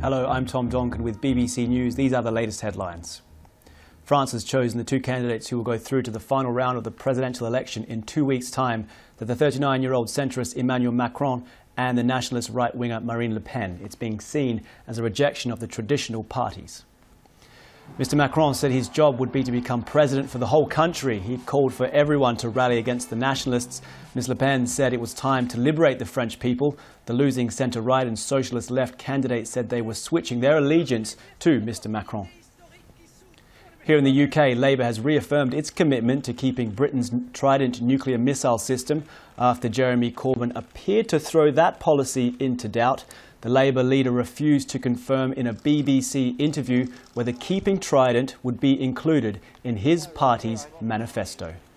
Hello, I'm Tom Donkin with BBC News. These are the latest headlines. France has chosen the two candidates who will go through to the final round of the presidential election in 2 weeks' time. They're the 39-year-old centrist Emmanuel Macron and the nationalist right-winger Marine Le Pen. It's being seen as a rejection of the traditional parties. Mr. Macron said his job would be to become president for the whole country. He called for everyone to rally against the nationalists. Ms. Le Pen said it was time to liberate the French people. The losing centre-right and socialist left candidates said they were switching their allegiance to Mr. Macron. Here in the UK, Labour has reaffirmed its commitment to keeping Britain's Trident nuclear missile system after Jeremy Corbyn appeared to throw that policy into doubt. The Labour leader refused to confirm in a BBC interview whether keeping Trident would be included in his party's manifesto.